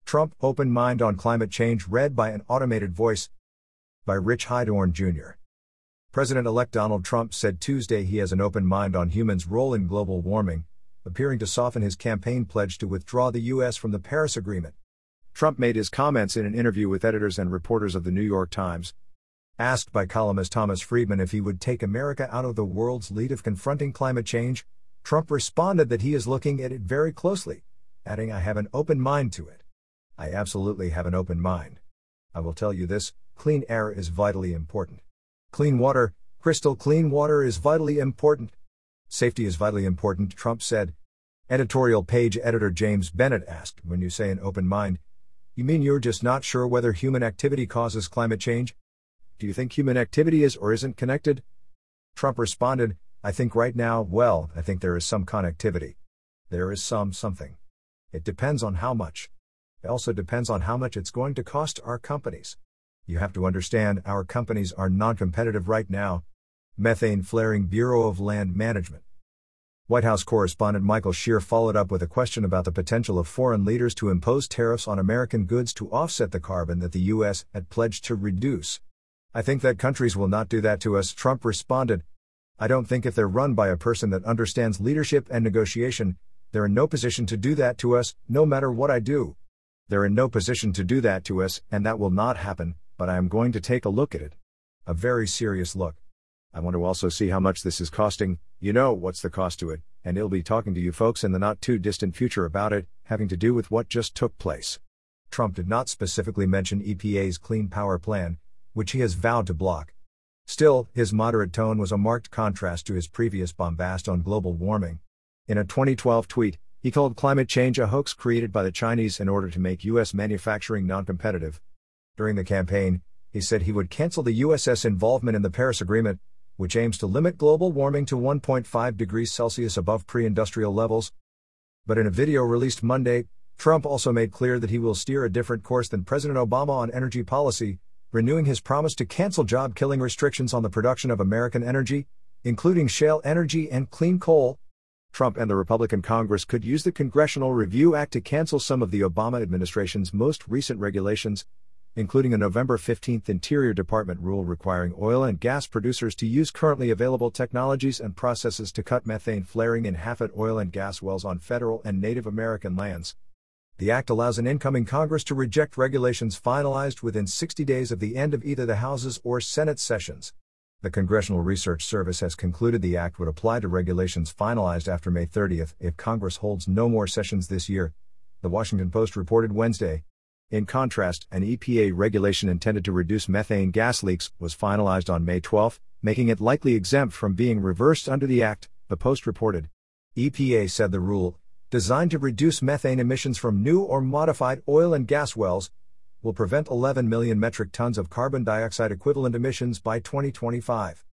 Trump Open Mind on Climate Change, read by an automated voice by Rich Hydorn Jr. President-elect Donald Trump said Tuesday he has an open mind on humans' role in global warming, appearing to soften his campaign pledge to withdraw the U.S. from the Paris Agreement. Trump made his comments in an interview with editors and reporters of the New York Times. Asked by columnist Thomas Friedman if he would take America out of the world's lead of confronting climate change, Trump responded that he is looking at it very closely, adding, "I have an open mind to it. I absolutely have an open mind. I will tell you this, clean air is vitally important. Clean water, crystal clean water is vitally important. Safety is vitally important," Trump said. Editorial page editor James Bennett asked, "When you say an open mind, you mean you're just not sure whether human activity causes climate change? Do you think human activity is or isn't connected?" Trump responded, "I think right now, I think there is some connectivity. There is something. It depends on how much. It also depends on how much it's going to cost our companies. You have to understand, our companies are non-competitive right now." Methane flaring, Bureau of Land Management. White House correspondent Michael Shear followed up with a question about the potential of foreign leaders to impose tariffs on American goods to offset the carbon that the U.S. had pledged to reduce. "I think that countries will not do that to us," Trump responded. "I don't think if they're run by a person that understands leadership and negotiation, they're in no position to do that to us, no matter what I do. They're in no position to do that to us, and that will not happen, but I am going to take a look at it. A very serious look. I want to also see how much this is costing, what's the cost to it, and he'll be talking to you folks in the not-too-distant future about it, having to do with what just took place." Trump did not specifically mention EPA's Clean Power Plan, which he has vowed to block. Still, his moderate tone was a marked contrast to his previous bombast on global warming. In a 2012 tweet, he called climate change a hoax created by the Chinese in order to make U.S. manufacturing non-competitive. During the campaign, he said he would cancel the US's involvement in the Paris Agreement, which aims to limit global warming to 1.5 degrees Celsius above pre-industrial levels. But in a video released Monday, Trump also made clear that he will steer a different course than President Obama on energy policy, renewing his promise to cancel job-killing restrictions on the production of American energy, including shale energy and clean coal. Trump and the Republican Congress could use the Congressional Review Act to cancel some of the Obama administration's most recent regulations, including a November 15 Interior Department rule requiring oil and gas producers to use currently available technologies and processes to cut methane flaring in half at oil and gas wells on federal and Native American lands. The act allows an incoming Congress to reject regulations finalized within 60 days of the end of either the House's or Senate sessions. The Congressional Research Service has concluded the act would apply to regulations finalized after May 30 if Congress holds no more sessions this year, The Washington Post reported Wednesday. In contrast, an EPA regulation intended to reduce methane gas leaks was finalized on May 12, making it likely exempt from being reversed under the act, the Post reported. EPA said the rule, designed to reduce methane emissions from new or modified oil and gas wells, will prevent 11 million metric tons of carbon dioxide equivalent emissions by 2025.